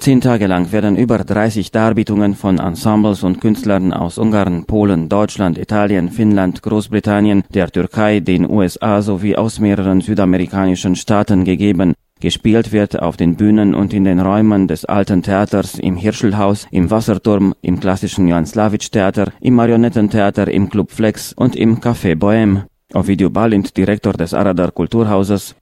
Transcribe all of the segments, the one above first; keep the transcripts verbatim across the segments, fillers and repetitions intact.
Zehn Tage lang werden über dreißig Darbietungen von Ensembles und Künstlern aus Ungarn, Polen, Deutschland, Italien, Finnland, Großbritannien, der Türkei, den U S A sowie aus mehreren südamerikanischen Staaten gegeben. Gespielt wird auf den Bühnen und in den Räumen des Alten Theaters, im Hirschelhaus, im Wasserturm, im klassischen Ioan Slavic Theater, im Marionettentheater, im Club Flex und im Café Bohème. Ovidiu Balint, Direktor des Aradar Kulturhauses.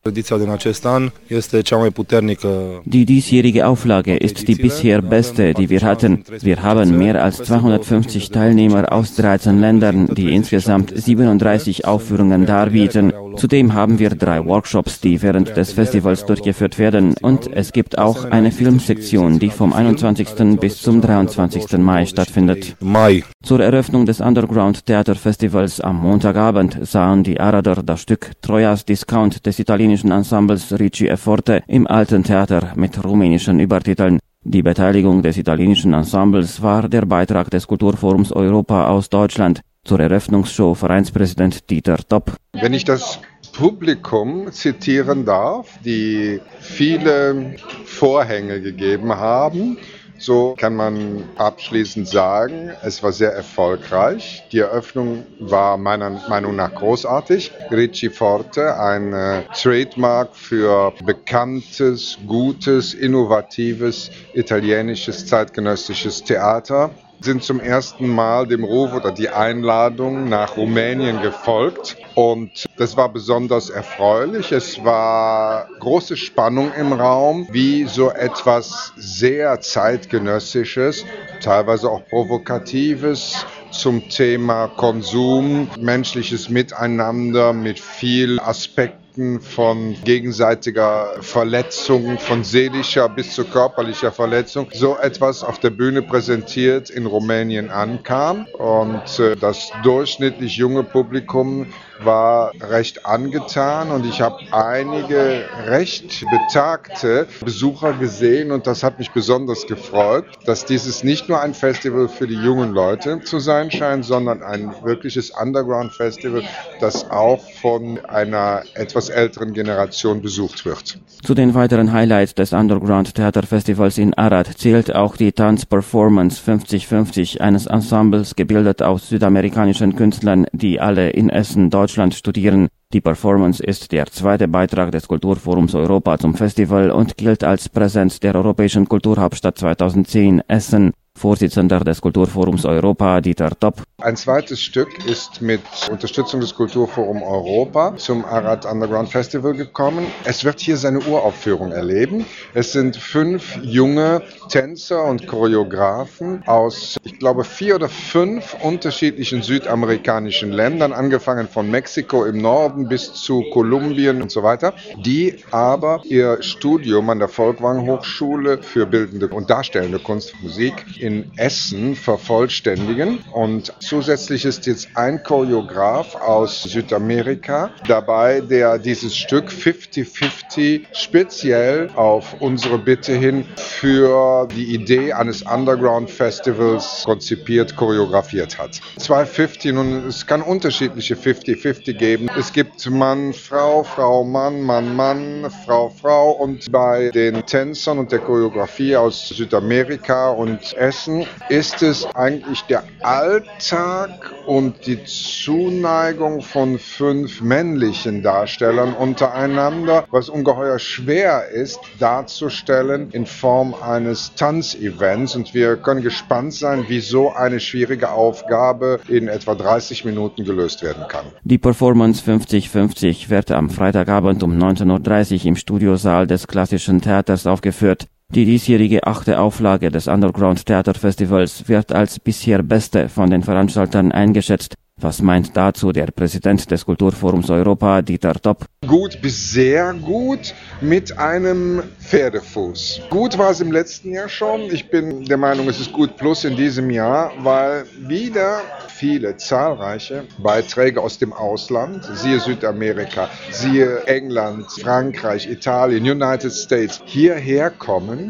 Die diesjährige Auflage ist die bisher beste, die wir hatten. Wir haben mehr als zweihundertfünfzig Teilnehmer aus dreizehn Ländern, die insgesamt siebenunddreißig Aufführungen darbieten. Zudem haben wir drei Workshops, die während des Festivals durchgeführt werden. Und es gibt auch eine Filmsektion, die vom einundzwanzigsten bis zum dreiundzwanzigsten Mai stattfindet. Zur Eröffnung des Underground Theater Festivals am Montagabend sahen die Aradar das Stück Trojas Discount des italienischen Ensembles Ricci e Forte im Alten Theater mit rumänischen Übertiteln. Die Beteiligung des italienischen Ensembles war der Beitrag des Kulturforums Europa aus Deutschland. Zur Eröffnungsshow Vereinspräsident Dieter Topp. Wenn ich das Publikum zitieren darf, die viele Vorhänge gegeben haben, so kann man abschließend sagen, es war sehr erfolgreich. Die Eröffnung war meiner Meinung nach großartig. Ricci Forte, ein äh, Trademark für bekanntes, gutes, innovatives, italienisches, zeitgenössisches Theater, sind zum ersten Mal dem Ruf oder die Einladung nach Rumänien gefolgt. Und das war besonders erfreulich. Es war große Spannung im Raum, wie so etwas sehr zeitgenössisches, teilweise auch provokatives zum Thema Konsum, menschliches Miteinander mit viel Aspekten von gegenseitiger Verletzung, von seelischer bis zu körperlicher Verletzung, so etwas auf der Bühne präsentiert in Rumänien ankam. Und äh, das durchschnittlich junge Publikum war recht angetan und ich habe einige recht betagte Besucher gesehen und das hat mich besonders gefreut, dass dieses nicht nur ein Festival für die jungen Leute zu sein scheint, sondern ein wirkliches Underground-Festival, das auch von einer etwas älteren Generation besucht wird. Zu den weiteren Highlights des Underground Theater Festivals in Arad zählt auch die Tanzperformance fünfzig fünfzig eines Ensembles, gebildet aus südamerikanischen Künstlern, die alle in Essen, Deutschland studieren. Die Performance ist der zweite Beitrag des Kulturforums Europa zum Festival und gilt als Präsenz der Europäischen Kulturhauptstadt zweitausendzehn Essen. Vorsitzender des Kulturforums Europa, Dieter Topp. Ein zweites Stück ist mit Unterstützung des Kulturforums Europa zum Arad Underground Festival gekommen. Es wird hier seine Uraufführung erleben. Es sind fünf junge Tänzer und Choreografen aus, ich glaube, vier oder fünf unterschiedlichen südamerikanischen Ländern, angefangen von Mexiko im Norden bis zu Kolumbien und so weiter, die aber ihr Studium an der Folkwang Hochschule für bildende und darstellende Kunst und Musik in Essen vervollständigen. Und zusätzlich ist jetzt ein Choreograf aus Südamerika dabei, der dieses Stück fünfzig fünfzig speziell auf unsere Bitte hin für die Idee eines Underground-Festivals konzipiert, choreografiert hat. Zwei fünfzig, nun es kann unterschiedliche fünfzig fünfzig geben. Es gibt Mann, Frau, Frau, Mann, Mann, Mann, Frau, Frau und bei den Tänzern und der Choreografie aus Südamerika und Essen ist es eigentlich der Alltag und die Zuneigung von fünf männlichen Darstellern untereinander, was ungeheuer schwer ist darzustellen in Form eines Tanzevents. Und wir können gespannt sein, wie so eine schwierige Aufgabe in etwa dreißig Minuten gelöst werden kann. Die Performance fünfzig fünfzig wird am Freitagabend um neunzehn Uhr dreißig im Studiosaal des Klassischen Theaters aufgeführt. Die diesjährige achte Auflage des Underground Theater Festivals wird als bisher beste von den Veranstaltern eingeschätzt. Was meint dazu der Präsident des Kulturforums Europa, Dieter Topp? Gut bis sehr gut mit einem Pferdefuß. Gut war es im letzten Jahr schon. Ich bin der Meinung, es ist gut plus in diesem Jahr, weil wieder viele, zahlreiche Beiträge aus dem Ausland, siehe Südamerika, siehe England, Frankreich, Italien, United States, hierher kommen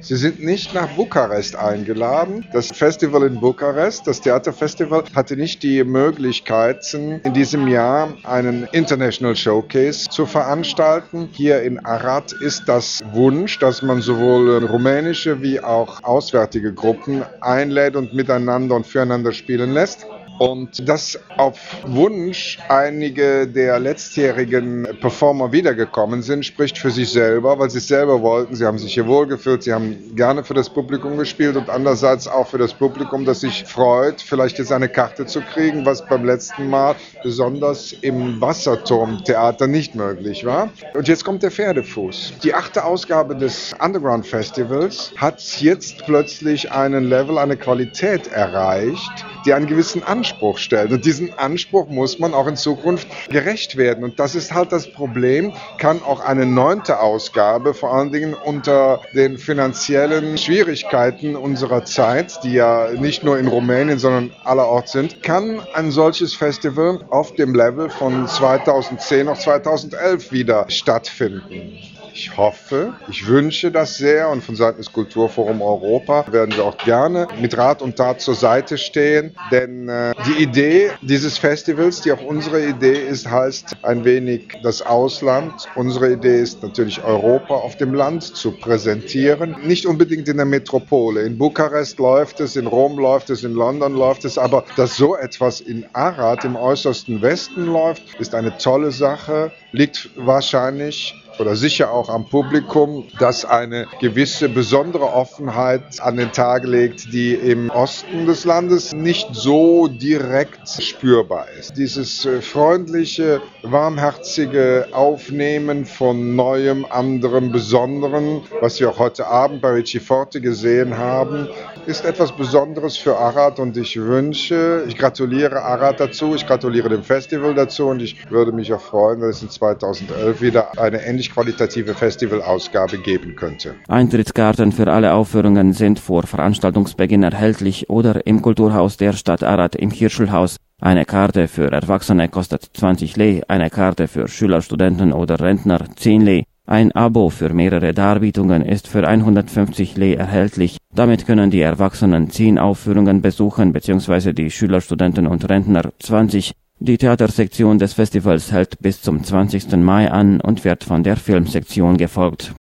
Sie sind nicht nach Bukarest eingeladen. Das Festival in Bukarest, das Theaterfestival, hatte nicht die Möglichkeiten, in diesem Jahr einen International Showcase zu veranstalten. Hier in Arad ist das Wunsch, dass man sowohl rumänische wie auch auswärtige Gruppen einlädt und miteinander und füreinander spielen lässt. Und dass auf Wunsch einige der letztjährigen Performer wiedergekommen sind, spricht für sich selber, weil sie es selber wollten. Sie haben sich hier wohlgefühlt, sie haben gerne für das Publikum gespielt und andererseits auch für das Publikum, das sich freut, vielleicht jetzt eine Karte zu kriegen, was beim letzten Mal besonders im Wasserturmtheater nicht möglich war. Und jetzt kommt der Pferdefuß. Die achte Ausgabe des Underground Festivals hat jetzt plötzlich einen Level, eine Qualität erreicht, die einen gewissen Anspruch stellt. Und diesen Anspruch muss man auch in Zukunft gerecht werden. Und das ist halt das Problem, kann auch eine neunte Ausgabe, vor allen Dingen unter den finanziellen Schwierigkeiten unserer Zeit, die ja nicht nur in Rumänien, sondern allerorts sind, kann ein solches Festival auf dem Level von zweitausendzehn auf zweitausendelf wieder stattfinden. Ich hoffe, ich wünsche das sehr und von Seiten des Kulturforum Europa werden wir auch gerne mit Rat und Tat zur Seite stehen, denn äh, die Idee dieses Festivals, die auch unsere Idee ist, heißt ein wenig das Ausland. Unsere Idee ist natürlich Europa auf dem Land zu präsentieren, nicht unbedingt in der Metropole. In Bukarest läuft es, in Rom läuft es, in London läuft es, aber dass so etwas in Arad im äußersten Westen läuft, ist eine tolle Sache, liegt wahrscheinlich oder sicher auch am Publikum, das eine gewisse besondere Offenheit an den Tag legt, die im Osten des Landes nicht so direkt spürbar ist. Dieses freundliche, warmherzige Aufnehmen von Neuem, anderem, Besonderem, was wir auch heute Abend bei Ricci Forte gesehen haben, ist etwas Besonderes für Arad und ich wünsche, ich gratuliere Arad dazu, ich gratuliere dem Festival dazu und ich würde mich auch freuen, wenn es in zweitausendelf wieder eine ähnlich qualitative Festivalausgabe geben könnte. Eintrittskarten für alle Aufführungen sind vor Veranstaltungsbeginn erhältlich oder im Kulturhaus der Stadt Arad im Hirschelhaus. Eine Karte für Erwachsene kostet zwanzig Lei, eine Karte für Schüler, Studenten oder Rentner zehn Lei. Ein Abo für mehrere Darbietungen ist für hundertfünfzig Lei erhältlich. Damit können die Erwachsenen zehn Aufführungen besuchen bzw. die Schüler, Studenten und Rentner zwanzig. Die Theatersektion des Festivals hält bis zum zwanzigsten Mai an und wird von der Filmsektion gefolgt.